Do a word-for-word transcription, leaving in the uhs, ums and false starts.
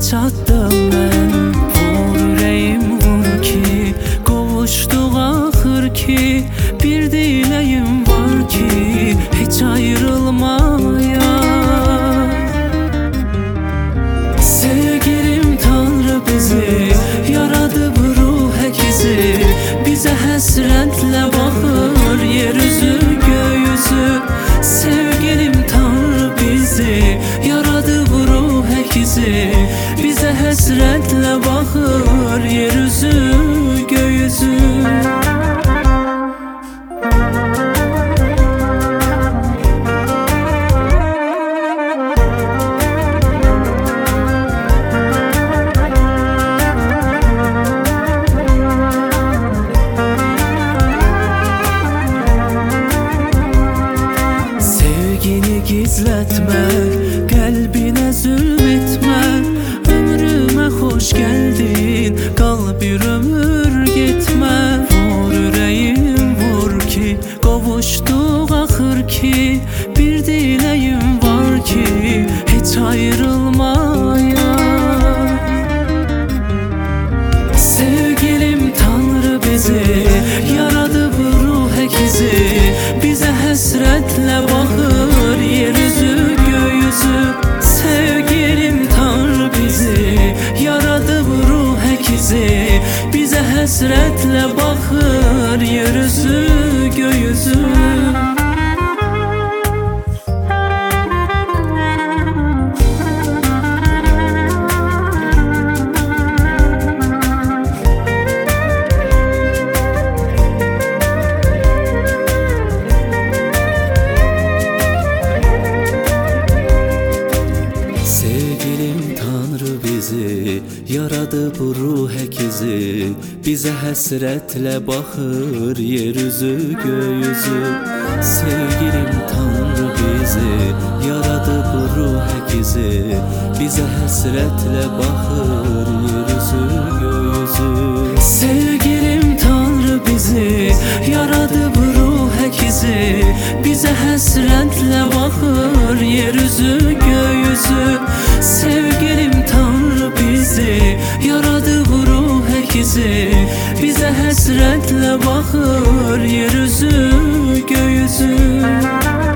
çatdım mən. Vur ürəyim vur ki, qovuşduq axır ki, bir diləyim var ki, heç ayrılmaya. Sevgilim Tanrı bizi yaradı bu ruh əkizi, bizə həsrətlə baxır yeryüzü gökyüzü. Sevgilim Tanrı bizi yaradı bu ruh əkizi, bizə həsrətlə baxır yeryüzü gökyüzü. Gizletme, kalbine zulmetme, ömrüme hoş geldin, kal bir ömür gitme. Vur yüreğim vur ki, kavuştuk ahır ki, bir dileğim var ki, hiç ayrılmaya. Sevgilim Tanrı bizi yaradı bu ruh əkizi, bize həsrətlə baxır yeryüzü gökyüzü. Sevgilim Tanrı bizi yaradı bu ruh əkizi, bize həsrətlə baxır yeryüzü gökyüzü. Yaradı bu ruh əkizi, bizə həsrətlə baxır yeryüzü gökyüzü. Sevgilim Tanrı bizi yaradı bu ruh əkizi, bizə həsrətlə baxır yeryüzü gökyüzü. Sevgilim Tanrı bizi yaradı bu ruh əkizi, bizə həsrətlə baxır yeryüzü gökyüzü. Sevgilim Tanrı bizi yaradı bu ruh əkizi, bizə həsrətlə baxır yeryüzü gökyüzü.